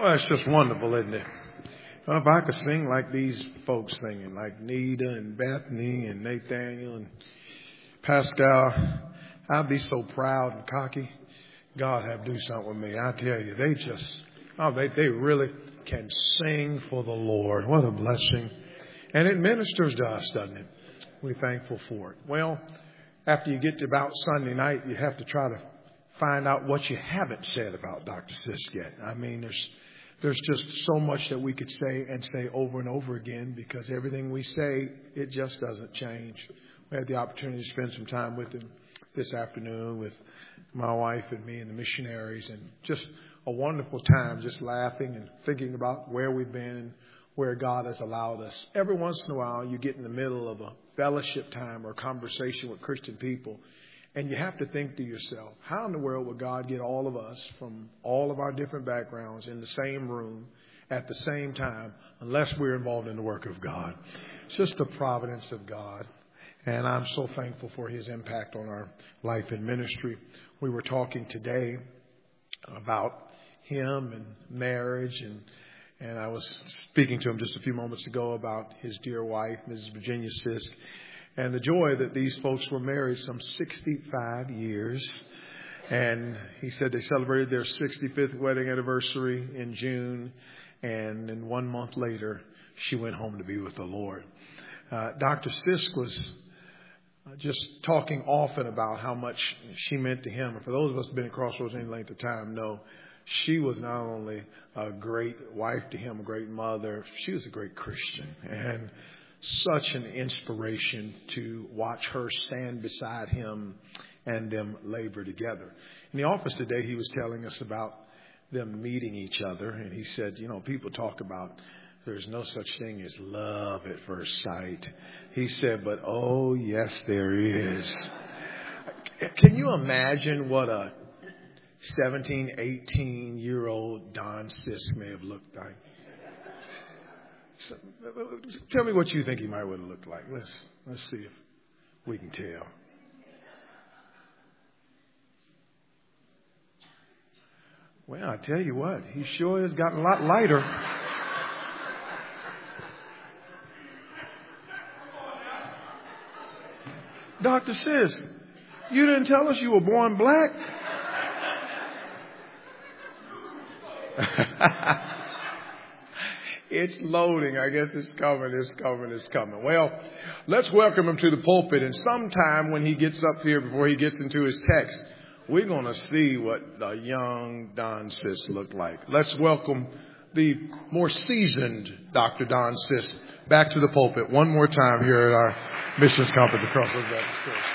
Well, it's just wonderful, isn't it? Well, if I could sing like these folks singing, like Nita and Bethany and Nathaniel and Pascal, I'd be so proud and cocky. God have do something with me. I tell you, they really can sing for the Lord. What a blessing. And it ministers to us, doesn't it? We're thankful for it. Well, after you get to about Sunday night, you have to try to find out what you haven't said about Dr. Sisk yet. I mean, there's just so much that we could say and say over and over again, because everything we say, it just doesn't change. We had the opportunity to spend some time with him this afternoon with my wife and me and the missionaries, and just a wonderful time just laughing and thinking about where we've been and where God has allowed us. Every once in a while, you get in the middle of a fellowship time or conversation with Christian people, and you have to think to yourself, how in the world would God get all of us from all of our different backgrounds in the same room at the same time unless we're involved in the work of God? It's just the providence of God. And I'm so thankful for his impact on our life and ministry. We were talking today about him and marriage, and I was speaking to him just a few moments ago about his dear wife, Mrs. Virginia Sisk, and the joy that these folks were married some 65 years. And he said they celebrated their 65th wedding anniversary in June, and then 1 month later, she went home to be with the Lord. Dr. Sisk was just talking often about how much she meant to him. And for those of us who have been at Crossroads any length of time know she was not only a great wife to him, a great mother, she was a great Christian. And such an inspiration to watch her stand beside him and them labor together. In the office today, he was telling us about them meeting each other. And he said, you know, people talk about there's no such thing as love at first sight. He said, but oh, yes, there is. Can you imagine what a 17, 18-year-old Don Sisk may have looked like? So, tell me what you think he might would have looked like. Let's see if we can tell. Well, I tell you what, he sure has gotten a lot lighter. Dr. Sisk, you didn't tell us you were born black? It's loading. I guess it's coming. Well, let's welcome him to the pulpit. And sometime when he gets up here, before he gets into his text, we're going to see what a young Don Sisk looked like. Let's welcome the more seasoned Dr. Don Sisk back to the pulpit one more time here at our Missions Conference at Crossroads Baptist Church.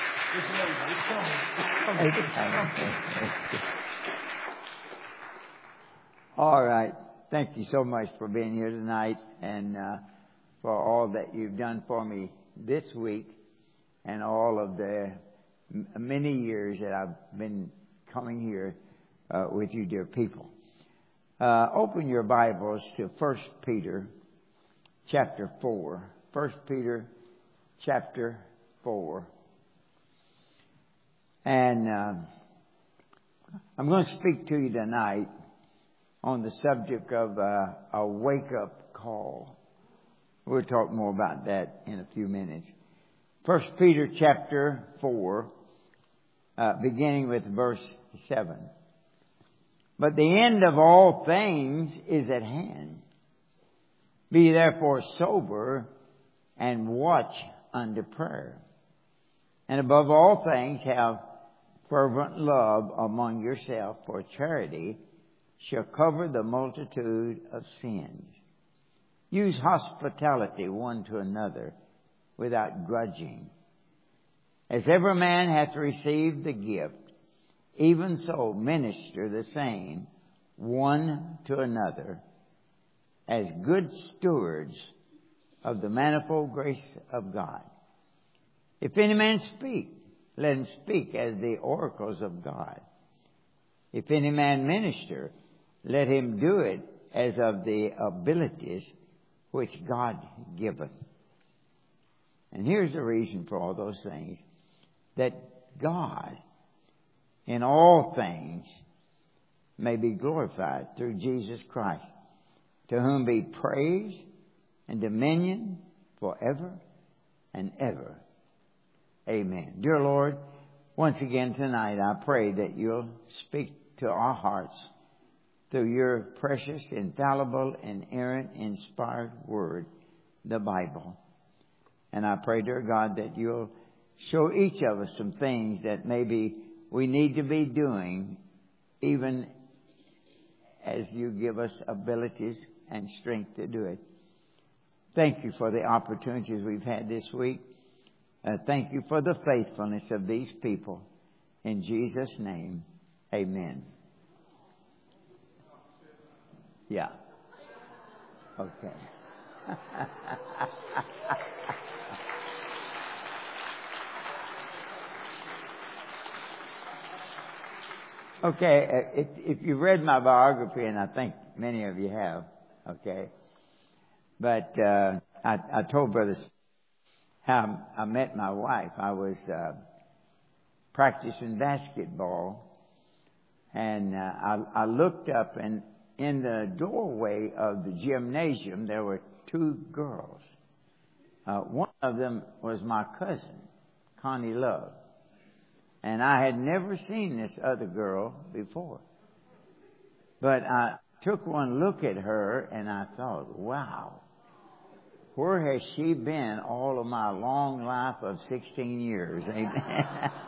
All right. Thank you so much for being here tonight, and for all that you've done for me this week and all of the many years that I've been coming here with you, dear people. Open your Bibles to 1 Peter chapter 4. 1 Peter chapter 4. And I'm going to speak to you tonight on the subject of a wake-up call. We'll talk more about that in a few minutes. 1 Peter chapter 4, beginning with verse 7. But the end of all things is at hand. Be therefore sober and watch unto prayer. And above all things have fervent love among yourself, for charity shall cover the multitude of sins. Use hospitality one to another without grudging. As every man hath received the gift, even so minister the same one to another as good stewards of the manifold grace of God. If any man speak, let him speak as the oracles of God. If any man minister, let him do it as of the abilities which God giveth. And here's the reason for all those things. That God, in all things, may be glorified through Jesus Christ, to whom be praise and dominion forever and ever. Amen. Dear Lord, once again tonight I pray that you'll speak to our hearts through your precious, infallible, inerrant, inspired word, the Bible. And I pray, dear God, that you'll show each of us some things that maybe we need to be doing, even as you give us abilities and strength to do it. Thank you for the opportunities we've had this week. Thank you for the faithfulness of these people. In Jesus' name, amen. Yeah. Okay. Okay, if you read my biography, and I think many of you have, okay, but I told Brother how I met my wife. I was practicing basketball, and I looked up, and in the doorway of the gymnasium there were two girls. One of them was my cousin, Connie Love. And I had never seen this other girl before. But I took one look at her and I thought, wow, where has she been all of my long life of 16 years? Amen.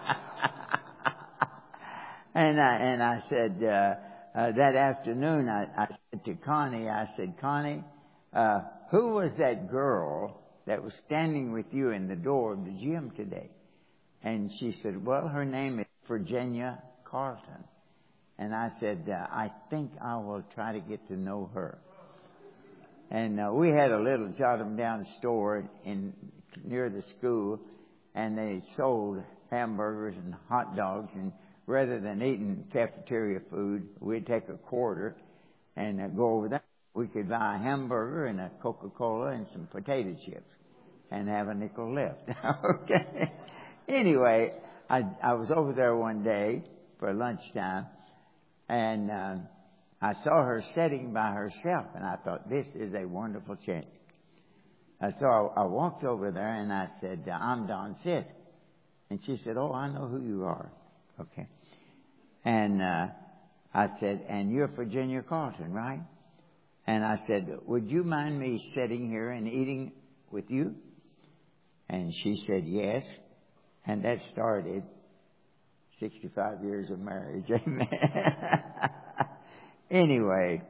and I said, that afternoon I said to Connie, I said, Connie, who was that girl that was standing with you in the door of the gym today? And she said, well, her name is Virginia Carlton. And I said, I think I will try to get to know her. And we had a little jot-em down store near the school, and they sold hamburgers and hot dogs. And rather than eating cafeteria food, we'd take a quarter and go over there. We could buy a hamburger and a Coca-Cola and some potato chips and have a nickel left. Okay. Anyway, I was over there one day for lunchtime, and I saw her sitting by herself, and I thought, this is a wonderful chance. So I walked over there, and I said, I'm Don Sisk. And she said, oh, I know who you are. Okay. And I said, and you're Virginia Carlton, right? And I said, would you mind me sitting here and eating with you? And she said, yes. And that started 65 years of marriage. Amen. Anyway,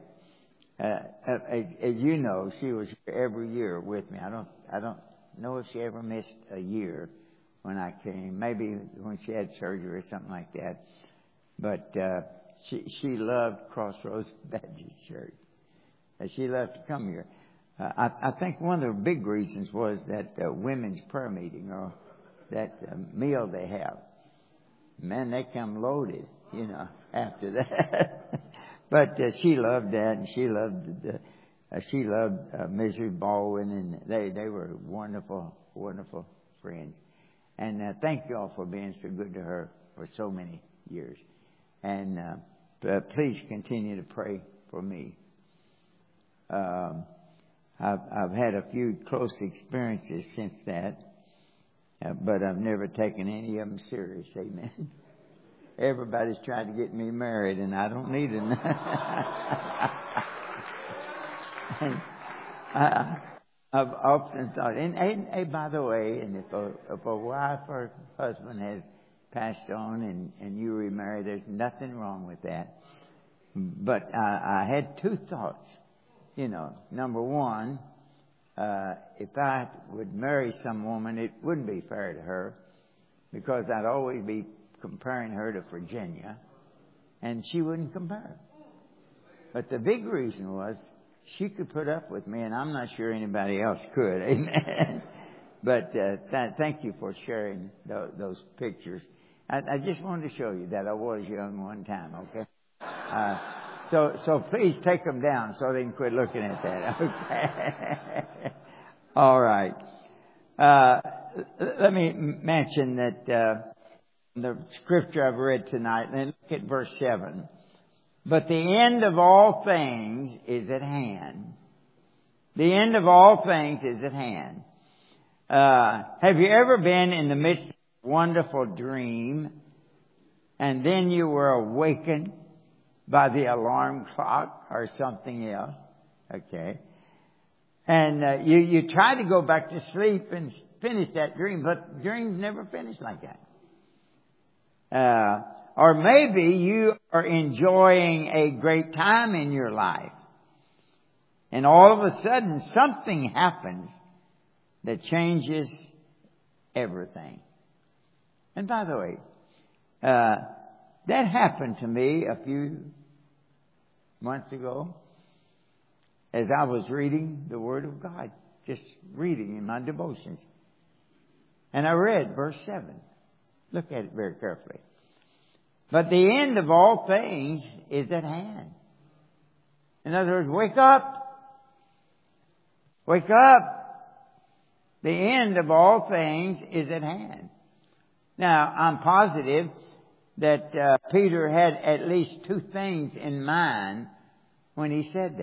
as you know, she was here every year with me. I don't know if she ever missed a year when I came. Maybe when she had surgery or something like that. But she loved Crossroads Baptist Church. She loved to come here. I think one of the big reasons was that women's prayer meeting, or that meal they have. Man, they come loaded, after that. But she loved that, and she loved Mrs. Baldwin, and they were wonderful, wonderful friends. And thank you all for being so good to her for so many years. And please continue to pray for me. I've had a few close experiences since that. But I've never taken any of them serious. Amen. Everybody's tried to get me married, and I don't need it. I've often thought, and by the way, and if a wife or husband has passed on and you remarry, there's nothing wrong with that. But I had two thoughts. Number one, if I would marry some woman, it wouldn't be fair to her, because I'd always be comparing her to Virginia, and she wouldn't compare. But the big reason was she could put up with me, and I'm not sure anybody else could. Amen. But thank you for sharing those pictures. I just wanted to show you that I was young one time. Okay. So please take them down so they can quit looking at that. Okay. All right. Let me mention that the scripture I've read tonight, and look at verse 7. But the end of all things is at hand. The end of all things is at hand. Have you ever been in the midst of a wonderful dream and then you were awakened by the alarm clock or something else? Okay. And you try to go back to sleep and finish that dream, but dreams never finish like that. Or maybe you are enjoying a great time in your life, and all of a sudden something happens that changes everything. And by the way, that happened to me a few months ago as I was reading the Word of God, just reading in my devotions. And I read verse 7. Look at it very carefully. But the end of all things is at hand. In other words, wake up. Wake up. The end of all things is at hand. Now, I'm positive that Peter had at least two things in mind when he said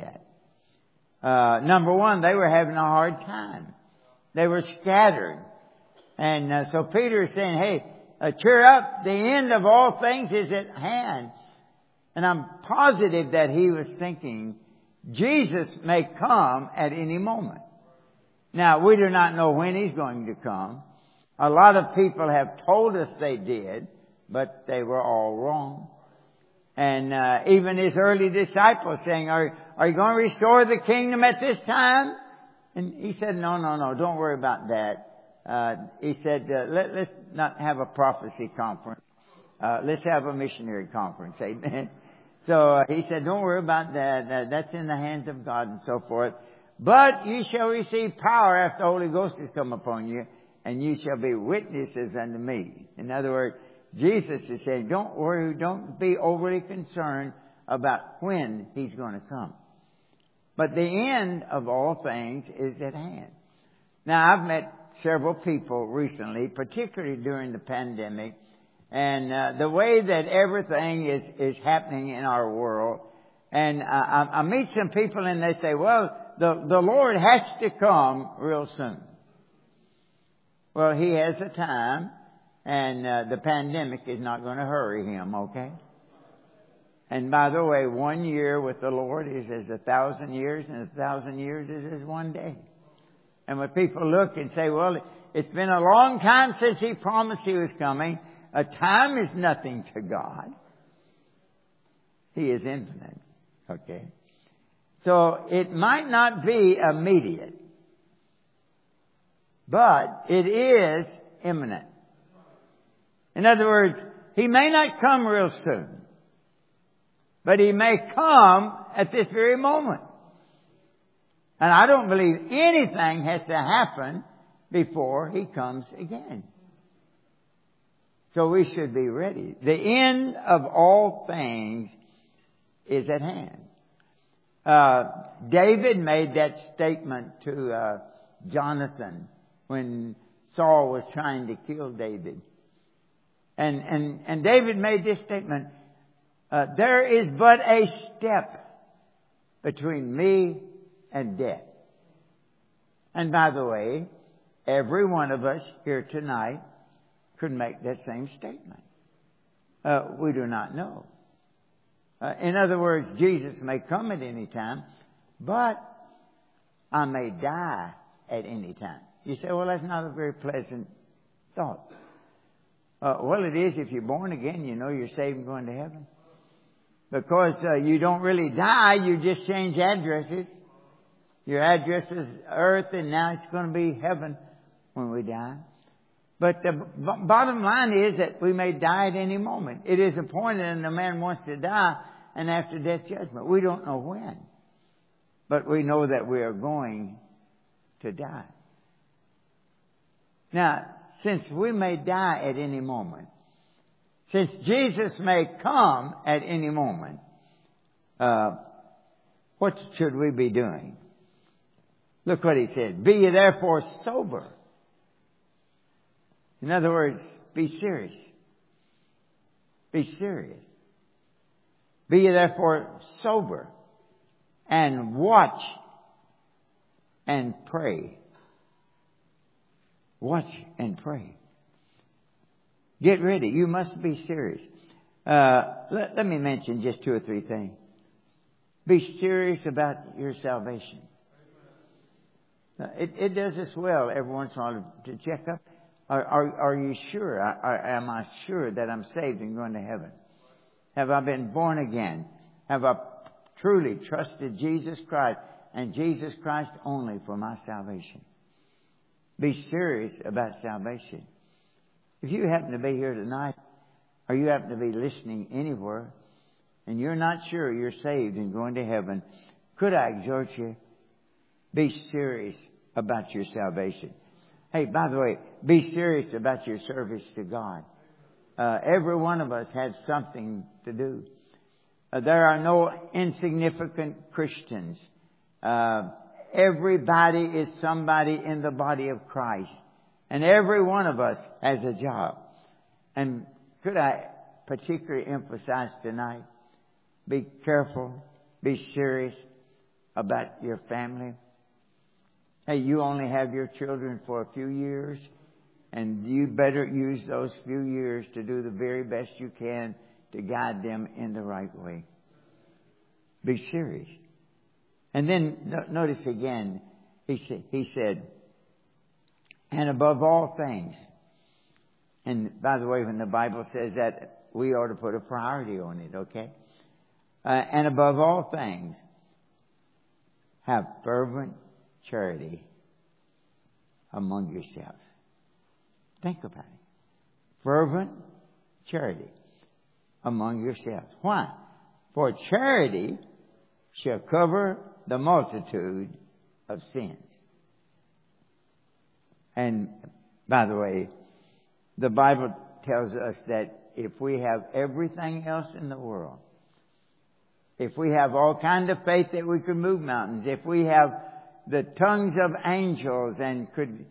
that. Number one, they were having a hard time. They were scattered. And so Peter is saying, hey, cheer up. The end of all things is at hand. And I'm positive that he was thinking, Jesus may come at any moment. Now, we do not know when He's going to come. A lot of people have told us they did, but they were all wrong. And even His early disciples saying, are you going to restore the kingdom at this time? And He said, no, don't worry about that. He said, let's not have a prophecy conference. Let's have a missionary conference. Amen. So He said, don't worry about that. That's in the hands of God and so forth. But you shall receive power after the Holy Ghost has come upon you, and you shall be witnesses unto me. In other words, Jesus is saying, don't worry, don't be overly concerned about when He's going to come. But the end of all things is at hand. Now, I've met several people recently, particularly during the pandemic, and the way that everything is happening in our world. And I meet some people and they say, well, the Lord has to come real soon. Well, He has a time, and the pandemic is not going to hurry Him, okay? And by the way, 1 year with the Lord is as 1,000 years, and 1,000 years is as one day. And when people look and say, well, it's been a long time since He promised He was coming, a time is nothing to God. He is infinite. Okay. So it might not be immediate, but it is imminent. In other words, He may not come real soon, but He may come at this very moment. And I don't believe anything has to happen before He comes again. So we should be ready. The end of all things is at hand. David made that statement to Jonathan when Saul was trying to kill David. And David made this statement, there is but a step between me and death. And by the way, every one of us here tonight could make that same statement. We do not know. In other words, Jesus may come at any time, but I may die at any time. You say, well, that's not a very pleasant thought. Well, it is if you're born again, you know you're saved and going to heaven. Because you don't really die, you just change addresses. Your address is earth, and now it's going to be heaven when we die. But the bottom line is that we may die at any moment. It is appointed and the man wants to die, and after death judgment. We don't know when. But we know that we are going to die. Now, since we may die at any moment, since Jesus may come at any moment, what should we be doing? Look what He said. Be ye therefore sober. In other words, be serious. Be serious. Be ye therefore sober and watch and pray. Watch and pray. Get ready. You must be serious. Let me mention just 2 or 3 things. Be serious about your salvation. It does us well every once in a while to check up. Are you sure? Am I sure that I'm saved and going to heaven? Have I been born again? Have I truly trusted Jesus Christ and Jesus Christ only for my salvation? Be serious about salvation. If you happen to be here tonight, or you happen to be listening anywhere, and you're not sure you're saved and going to heaven, could I exhort you? Be serious about your salvation. Hey, by the way, be serious about your service to God. Every one of us has something to do. There are no insignificant Christians. Everybody is somebody in the body of Christ. And every one of us has a job. And could I particularly emphasize tonight, be careful, be serious about your family. Hey, you only have your children for a few years, and you better use those few years to do the very best you can to guide them in the right way. Be serious. And then notice again, he said, and above all things. And by the way, when the Bible says that, we ought to put a priority on it, okay? And above all things, have fervent charity among yourselves. Think about it. Fervent charity among yourselves. Why? For charity shall cover the multitude of sins. And by the way, the Bible tells us that if we have everything else in the world, if we have all kind of faith that we could move mountains, if we have the tongues of angels and could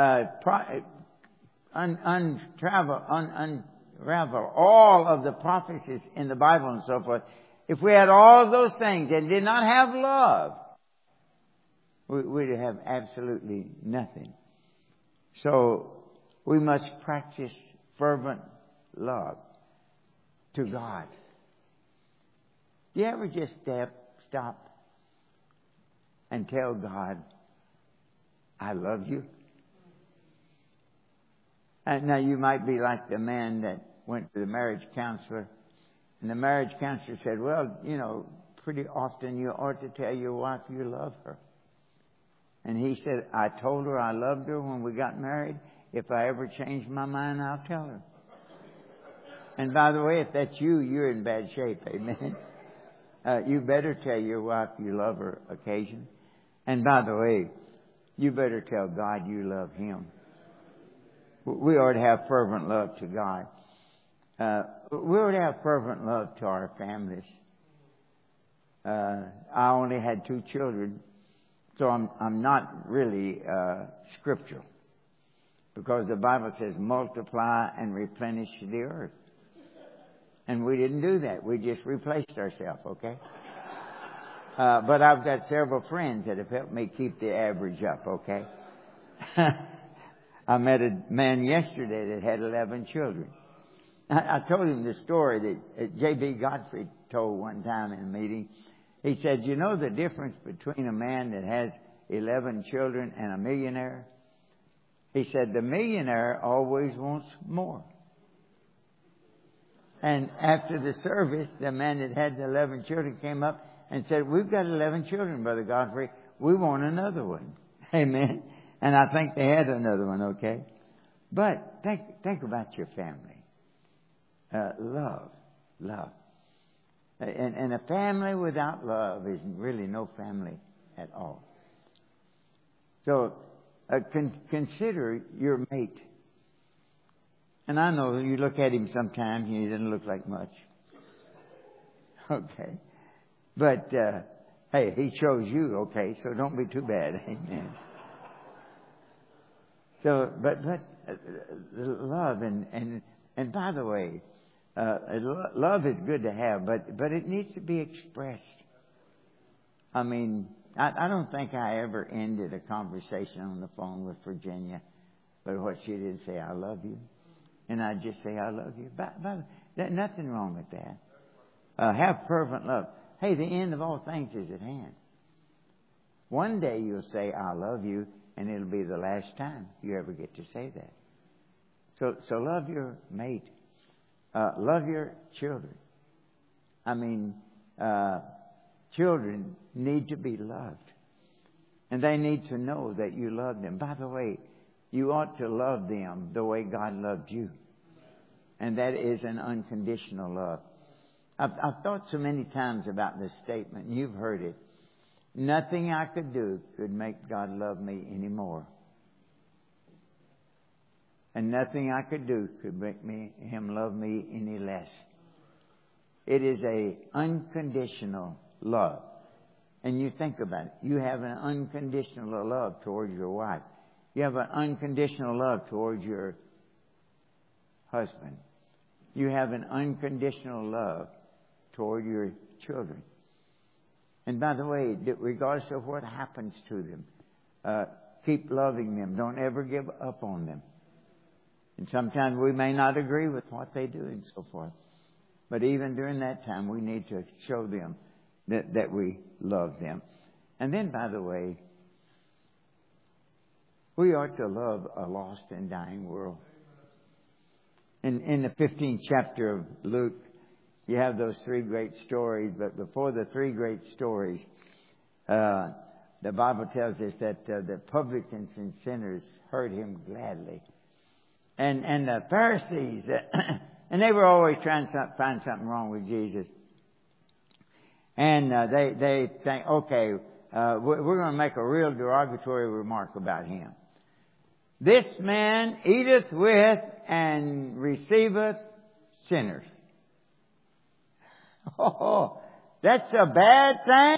unravel all of the prophecies in the Bible and so forth, if we had all of those things and did not have love, we'd have absolutely nothing. So we must practice fervent love to God. Do you ever just stop and tell God, I love you? And now you might be like the man that went to the marriage counselor, and the marriage counselor said, well, you know, pretty often you ought to tell your wife you love her. And he said, I told her I loved her when we got married. If I ever change my mind, I'll tell her. And by the way, if that's you, you're in bad shape. Amen. You better tell your wife you love her occasion. And by the way, you better tell God you love Him. We ought to have fervent love to God. We ought to have fervent love to our families. I only had 2 children, so I'm not really scriptural, because the Bible says multiply and replenish the earth. And we didn't do that. We just replaced ourselves, okay? But I've got several friends that have helped me keep the average up, okay? I met a man yesterday that had 11 children. I told him the story that J.B. Godfrey told one time in a meeting. He said, you know the difference between a man that has 11 children and a millionaire? He said, the millionaire always wants more. And after the service, the man that had the 11 children came up and said, we've got 11 children, Brother Godfrey. We want another one. Amen. And I think they had another one, okay? But think about your family. Love. And a family without love is really no family at all. So consider your mate. And I know you look at him sometimes and he doesn't look like much. Okay. But, hey, he chose you, okay, so don't be too bad. Amen. So, but love and by the way, love is good to have, but it needs to be expressed. I mean, I don't think I ever ended a conversation on the phone with Virginia, but what she did say, I love you. And I'd just say, I love you. There's nothing wrong with that. Have fervent love. Hey, the end of all things is at hand. One day you'll say, I love you, and it'll be the last time you ever get to say that. So love your mate. Love your children. I mean, children need to be loved. And they need to know that you love them. By the way, you ought to love them the way God loved you. And that is an unconditional love. I've thought so many times about this statement, and you've heard it. Nothing I could do could make God love me anymore. And nothing I could do could make Him love me any less. It is an unconditional love. And you think about it. You have an unconditional love towards your wife. You have an unconditional love towards your husband. You have an unconditional love toward your children. And by the way, regardless of what happens to them, keep loving them. Don't ever give up on them. And sometimes we may not agree with what they do and so forth. But even during that time, we need to show them that we love them. And then, by the way, we ought to love a lost and dying world. In the 15th chapter of Luke, you have those three great stories. But before the three great stories, the Bible tells us that the publicans and sinners heard Him gladly. And the Pharisees, and they were always trying to find something wrong with Jesus. And they think, okay, we're going to make a real derogatory remark about Him. This man eateth with and receiveth sinners. Oh, that's a bad thing?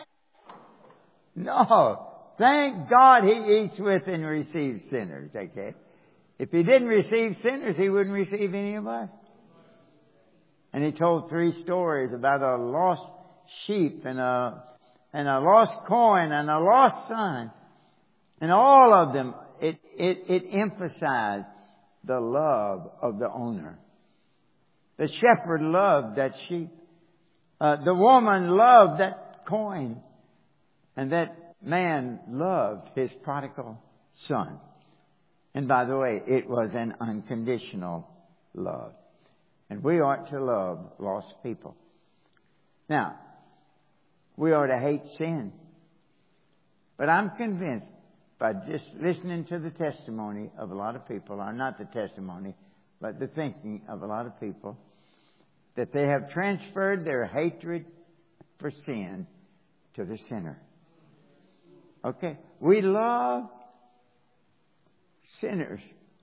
No. Thank God He eats with and receives sinners, okay? If He didn't receive sinners, He wouldn't receive any of us. And He told three stories about a lost sheep and a lost coin and a lost son. And all of them, it emphasized the love of the owner. The shepherd loved that sheep. The woman loved that coin. And that man loved his prodigal son. And by the way, it was an unconditional love. And we ought to love lost people. Now, we ought to hate sin. But I'm convinced by just listening to the testimony of a lot of people, or not the testimony, but the thinking of a lot of people, that they have transferred their hatred for sin to the sinner. Okay? We love sinners.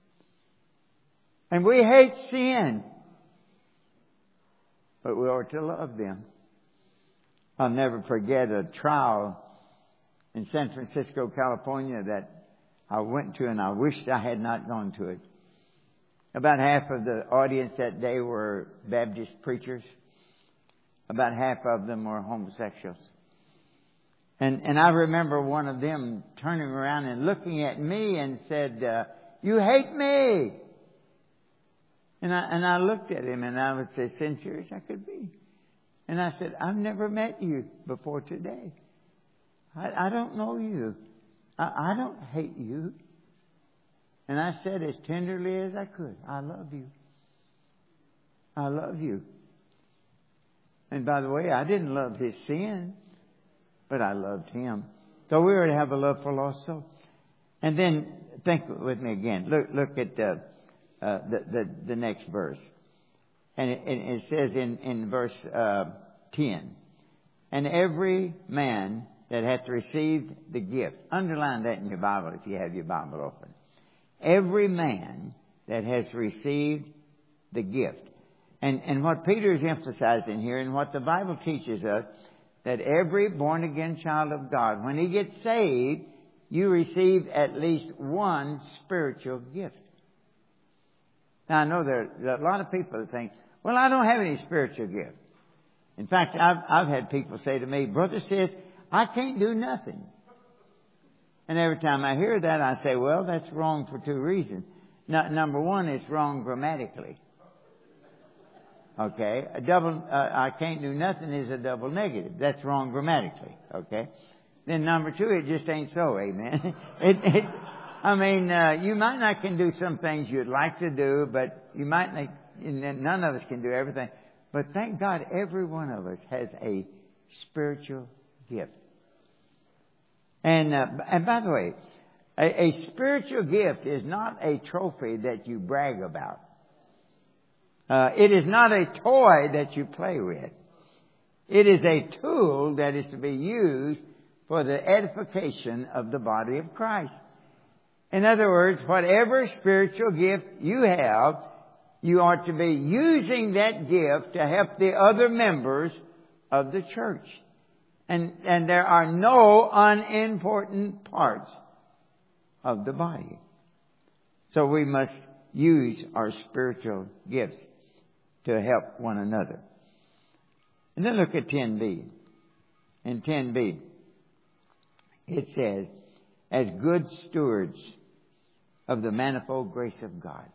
And we hate sin. But we ought to love them. I'll never forget a trial in San Francisco, California that I went to, and I wished I had not gone to it. About half of the audience that day were Baptist preachers. About half of them were homosexuals. And I remember one of them turning around and looking at me and said, "You hate me." And I looked at him, and I was as sincere as I could be. And I said, "I've never met you before today. I don't know you. I don't hate you." And I said as tenderly as I could, "I love you. I love you." And by the way, I didn't love his sin, but I loved him. So we were to have a love for lost souls. And then think with me again. Look at the next verse. And it says in verse 10, "And every man that hath received the gift." Underline that in your Bible if you have your Bible open. Every man that has received the gift. And what Peter is emphasizing here, and what the Bible teaches us, that every born-again child of God, when he gets saved, you receive at least one spiritual gift. Now, I know there are a lot of people that think, "Well, I don't have any spiritual gift." In fact, I've had people say to me, "Brother says, I can't do nothing." And every time I hear that, I say, well, that's wrong for two reasons. Number one, it's wrong grammatically. Okay? I can't do nothing is a double negative. That's wrong grammatically. Okay? Then number two, it just ain't so. Amen. You might not can do some things you'd like to do, but you might not, none of us can do everything. But thank God every one of us has a spiritual gift. And by the way, a spiritual gift is not a trophy that you brag about. It is not a toy that you play with. It is a tool that is to be used for the edification of the body of Christ. In other words, whatever spiritual gift you have, you are to be using that gift to help the other members of the church. And there are no unimportant parts of the body. So we must use our spiritual gifts to help one another. And then look at 10b. In 10b, it says, as good stewards of the manifold grace of God.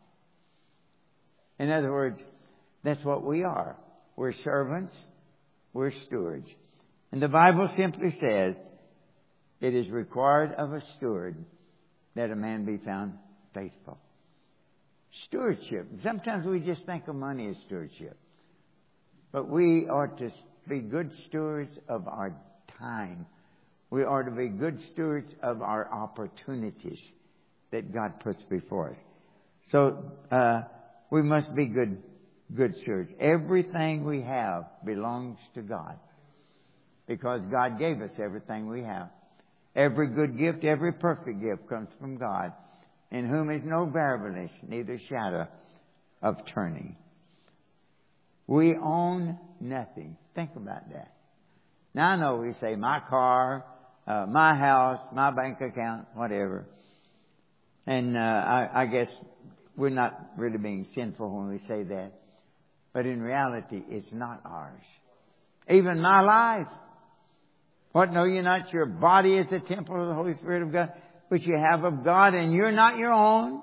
In other words, that's what we are. We're servants. We're stewards. And the Bible simply says, it is required of a steward that a man be found faithful. Stewardship. Sometimes we just think of money as stewardship. But we are to be good stewards of our time. We are to be good stewards of our opportunities that God puts before us. So, we must be good stewards. Everything we have belongs to God. Because God gave us everything we have. Every good gift, every perfect gift comes from God, in whom is no variableness, neither shadow of turning. We own nothing. Think about that. Now I know we say my car, my house, my bank account, whatever. And I guess we're not really being sinful when we say that. But in reality, it's not ours. Even my life. What, know you not your body is the temple of the Holy Spirit of God, which you have of God, and you're not your own?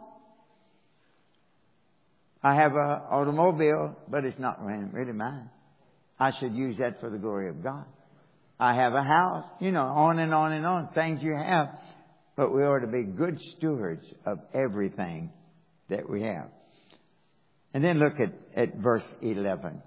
I have an automobile, but it's not really mine. I should use that for the glory of God. I have a house, on and on and on, things you have. But we are to be good stewards of everything that we have. And then look at verse 11.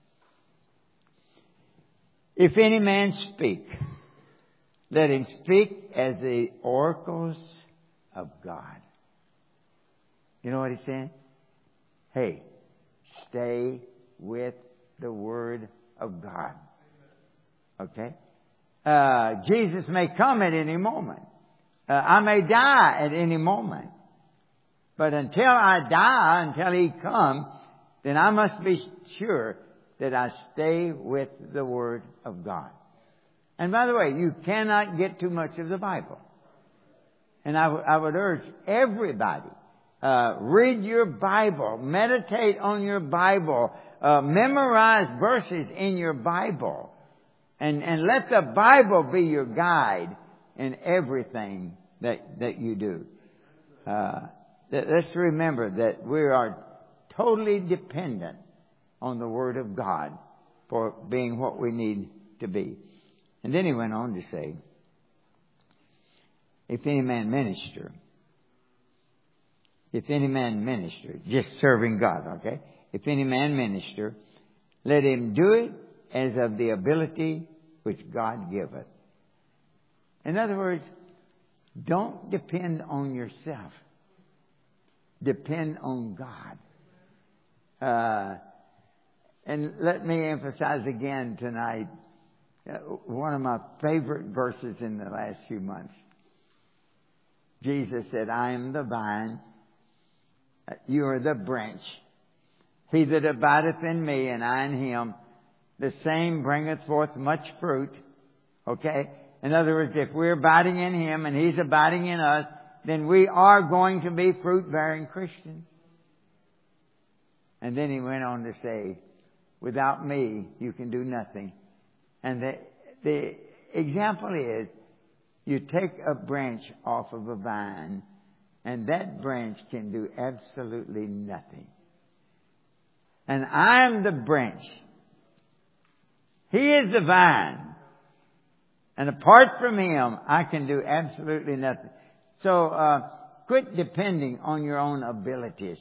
If any man speak, let him speak as the oracles of God. You know what he's saying? Hey, stay with the Word of God. Okay? Jesus may come at any moment. I may die at any moment. But until I die, until He comes, then I must be sure that I stay with the Word of God. And by the way, you cannot get too much of the Bible. And I would urge everybody, read your Bible, meditate on your Bible, memorize verses in your Bible, and let the Bible be your guide in everything that you do. Let's remember that we are totally dependent on the Word of God for being what we need to be. And then he went on to say, if any man minister, just serving God, okay? If any man minister, let him do it as of the ability which God giveth. In other words, don't depend on yourself. Depend on God. And let me emphasize again tonight, one of my favorite verses in the last few months. Jesus said, I am the vine, you are the branch. He that abideth in me and I in him, the same bringeth forth much fruit. Okay? In other words, if we're abiding in Him and He's abiding in us, then we are going to be fruit-bearing Christians. And then He went on to say, without me, you can do nothing. And the example is, You take a branch off of a vine, and that branch can do absolutely nothing. And I am the branch. He is the vine. And apart from Him, I can do absolutely nothing. So quit depending on your own abilities.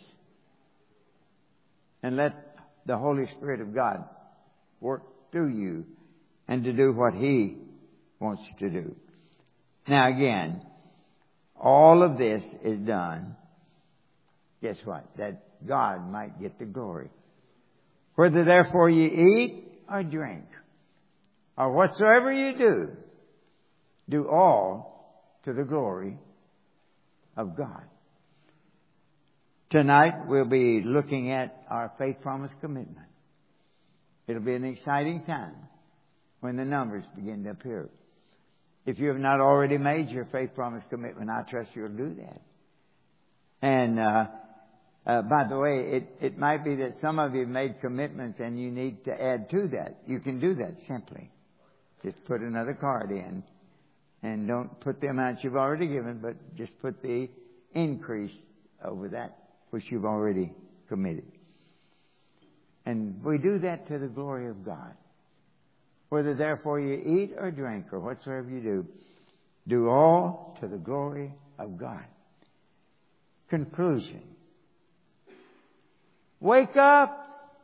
And let the Holy Spirit of God work through you and to do what He wants to do. Now again, all of this is done, guess what? That God might get the glory. Whether therefore you eat or drink, or whatsoever you do, do all to the glory of God. Tonight we'll be looking at our faith promise commitment. It'll be an exciting time when the numbers begin to appear. If you have not already made your faith promise commitment, I trust you'll do that. And by the way, it might be that some of you have made commitments and you need to add to that. You can do that simply. Just put another card in. And don't put the amount you've already given, but just put the increase over that which you've already committed. And we do that to the glory of God. Whether therefore you eat or drink or whatsoever you do, do all to the glory of God. Conclusion. Wake up!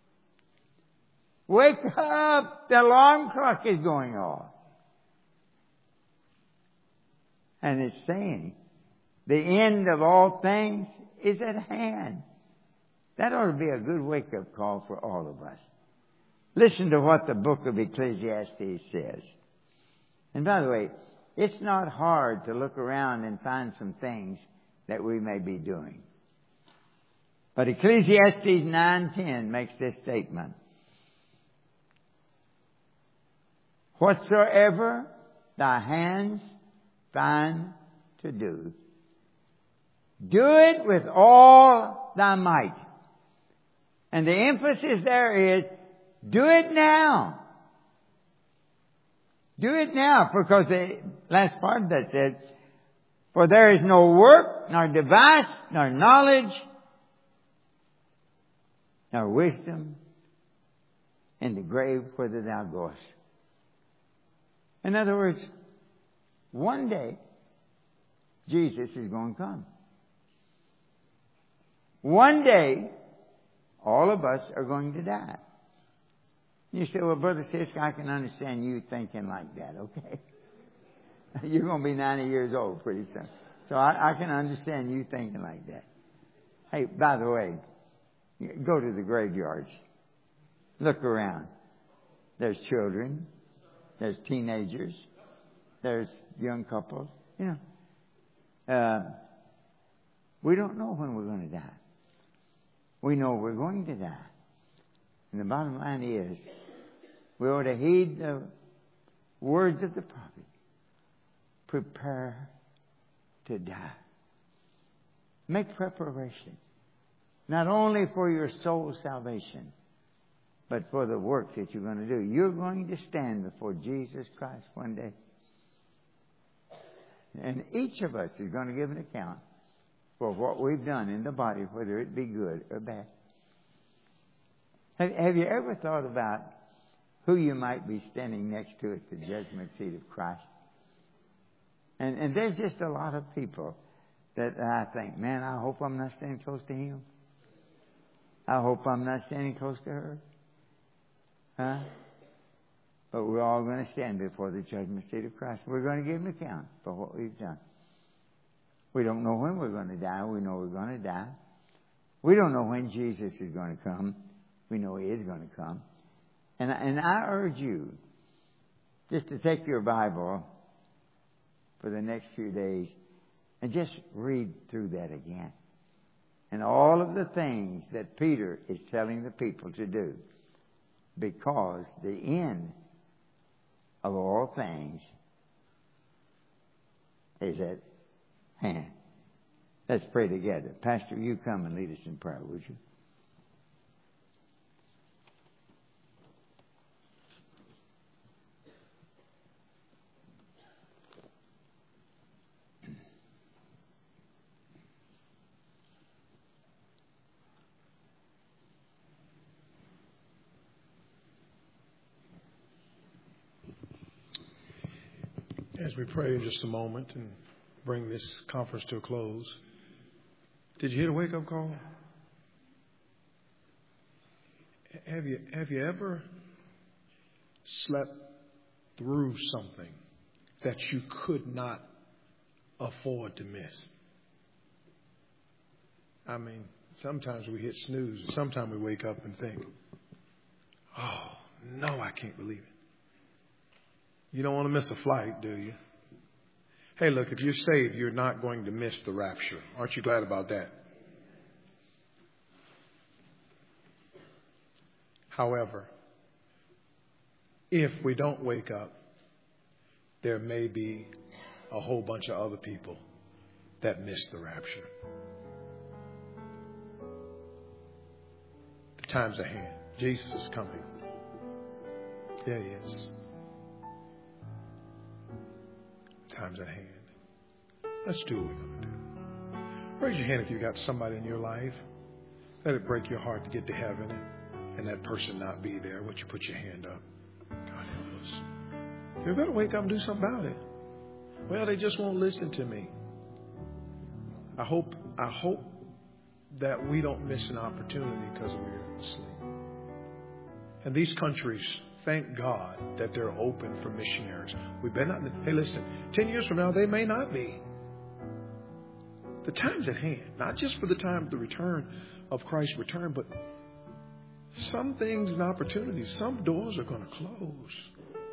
Wake up! The alarm clock is going off. And it's saying, the end of all things is at hand. That ought to be a good wake-up call for all of us. Listen to what the book of Ecclesiastes says. And by the way, it's not hard to look around and find some things that we may be doing. But Ecclesiastes 9:10 makes this statement. Whatsoever thy hands find to do, do it with all thy might. And the emphasis there is, do it now. Do it now, because the last part of that says, for there is no work, nor device, nor knowledge, nor wisdom in the grave whither thou goest. In other words, one day, Jesus is going to come. One day, all of us are going to die. You say, well, Brother Sisk, I can understand you thinking like that, okay? You're going to be 90 years old pretty soon. So I can understand you thinking like that. Hey, by the way, go to the graveyards. Look around. There's children. There's teenagers. There's young couples. You know, we don't know when we're going to die. We know we're going to die. And the bottom line is, we ought to heed the words of the prophet. Prepare to die. Make preparation. Not only for your soul's salvation, but for the work that you're going to do. You're going to stand before Jesus Christ one day. And each of us is going to give an account for what we've done in the body, whether it be good or bad. Have you ever thought about who you might be standing next to at the judgment seat of Christ? And there's just a lot of people that I think, man, I hope I'm not standing close to him. I hope I'm not standing close to her. Huh? But we're all going to stand before the judgment seat of Christ. We're going to give an account for what we've done. We don't know when we're going to die. We know we're going to die. We don't know when Jesus is going to come. We know He is going to come. And I urge you just to take your Bible for the next few days and just read through that again. And all of the things that Peter is telling the people to do. Because the end of all things is at hand. Let's pray together. Pastor, you come and lead us in prayer, would you? As we pray in just a moment and bring this conference to a close, did you hear the wake-up call? Have you ever slept through something that you could not afford to miss? I mean, sometimes we hit snooze, and sometimes we wake up and think, oh, no, I can't believe it. You don't want to miss a flight, do you? Hey, look, if you're saved, you're not going to miss the rapture. Aren't you glad about that? However, if we don't wake up, there may be a whole bunch of other people that miss the rapture. The time's at hand. Jesus is coming. Yeah, he is. Time's at hand. Let's do what we're going to do. Raise your hand if you got somebody in your life. Let it break your heart to get to heaven and that person not be there. Would you put your hand up? God help us. You better wake up and do something about it. Well, they just won't listen to me. I hope that we don't miss an opportunity because we're asleep. And these countries, thank God that they're open for missionaries. We better not. Hey, listen, 10 years from now, they may not be. The time's at hand, not just for the time of the return of Christ's return, but some things and opportunities, some doors are going to close.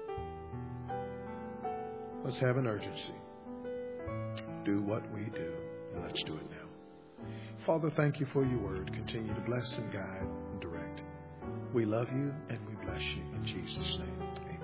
Let's have an urgency. Do what we do, and let's do it now. Father, thank you for your word. Continue to bless and guide and direct. We love you and we bless you in Jesus' name. Amen.